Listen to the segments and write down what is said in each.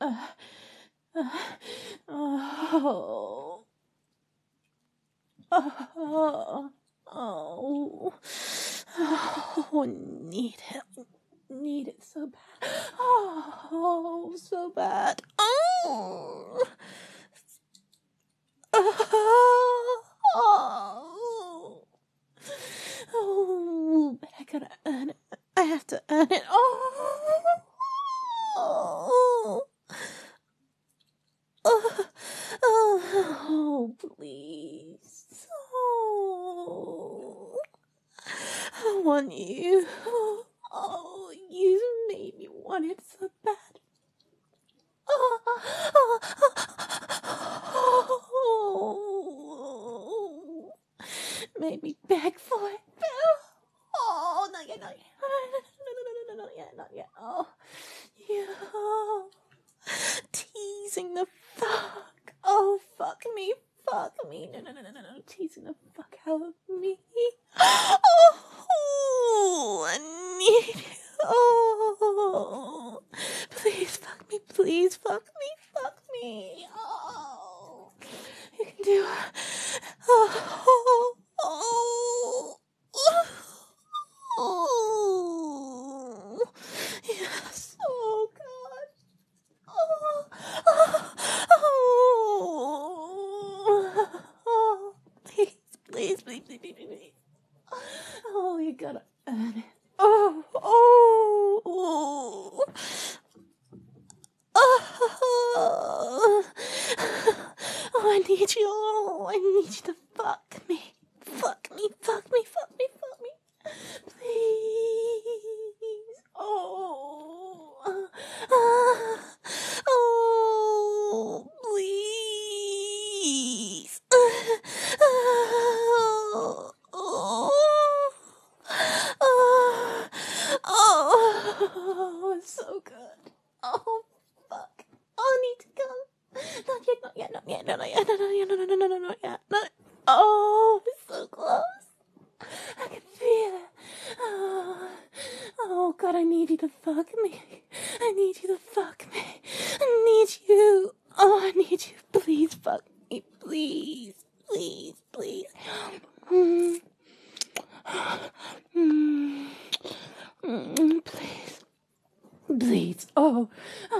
Oh. Oh. Oh. Oh, need it so bad. Oh, so bad. Oh. Oh, but I gotta earn it. I have to earn it. Oh, please. Oh, I want you. Oh, you made me want it so bad. Oh, made me beg for it. Oh, not yet, not yet. No, not yet, not yet. Oh, you teasing the fuck. Oh, fuck me. No, teasing the fuck out of me. Oh, I need you. Oh, please fuck me. Oh, you can do it. Oh, yes. Oh, God. Oh, please. Oh, you gotta earn it. Oh. Oh, I need you. Oh, I need you to fuck me. Fuck me. Please. Oh, please. Oh, it's so good. Oh, fuck. Oh, I need to come. Not yet. No. Oh, it's so close. I can feel it. Oh, God, I need you to fuck me. I need you. Oh, I need you. Please fuck me. Please. Please. Oh.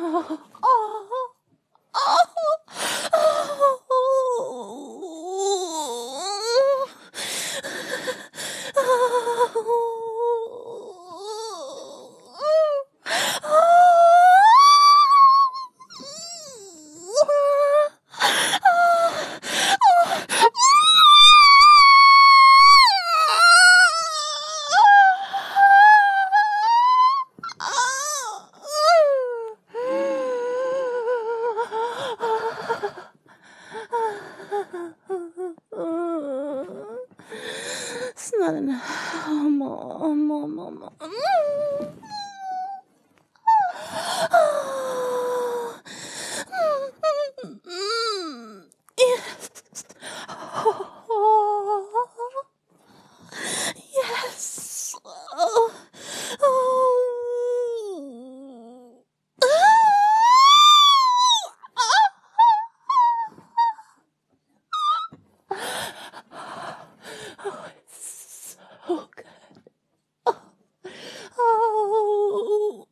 It's not enough. More. Yes. Yes. Oh, it's so good. Oh.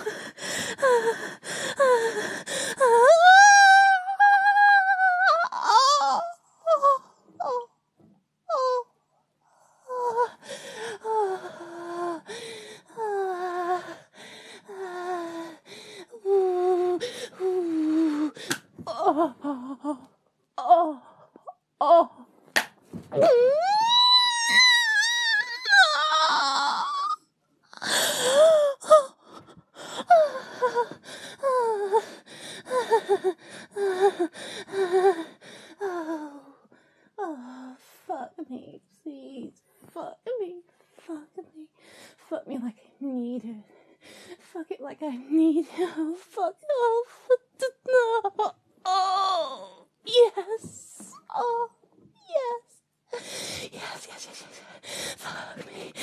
Oh, fuck me, please. Fuck me. Fuck me like I need it. Fuck it like I need it. Oh, fuck. Oh, no. Oh, yes. Oh, yes. Yes. Fuck me.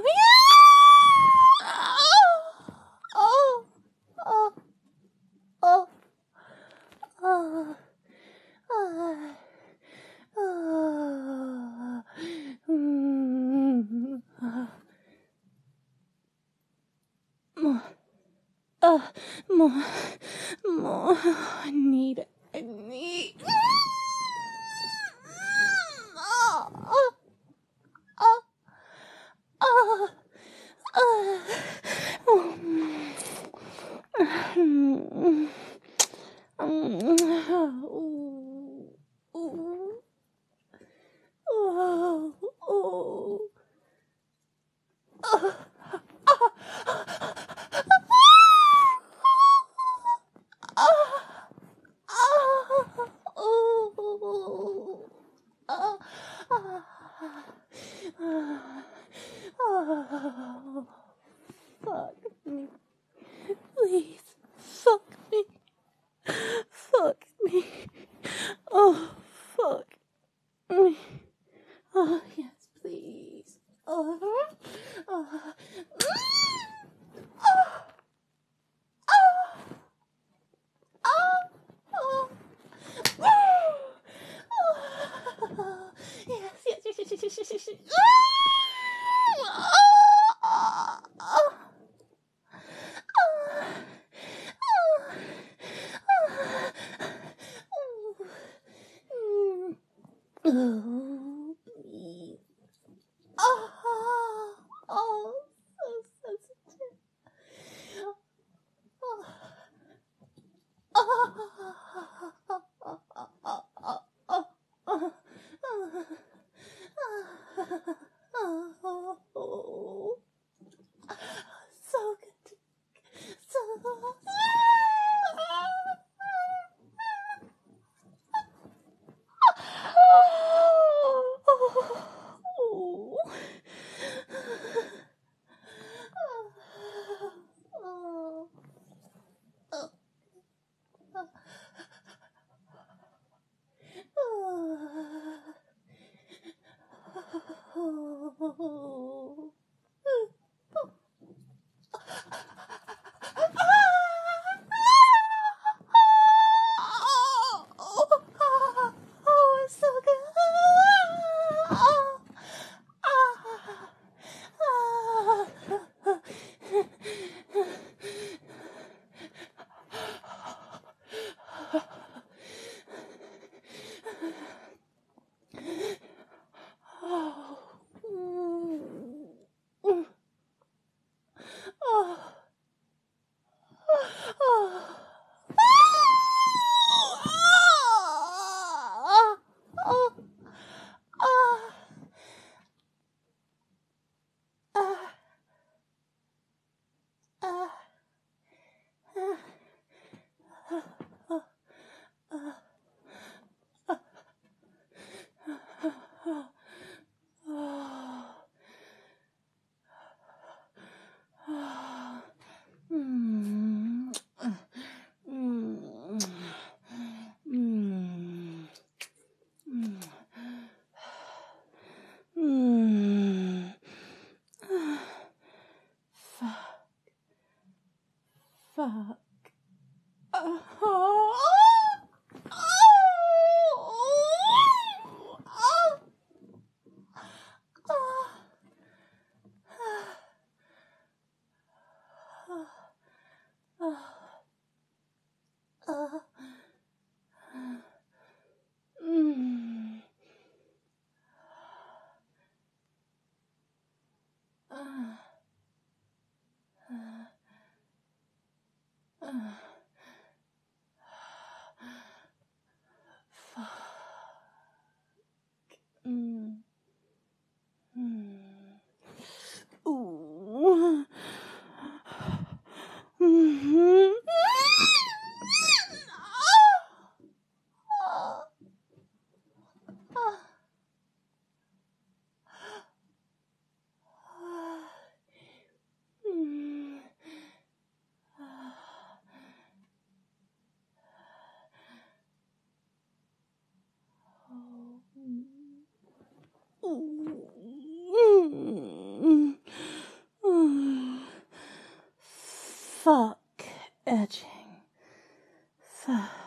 Oh. more, more. I need it. I need. Fuck me. Please, fuck me. Fuck me. Oh, fuck me. Oh, yes, please. Yes. Oh, please. Oh, so sensitive. So good. So. It's so fuck. Ooh. Fuck edging. Fuck.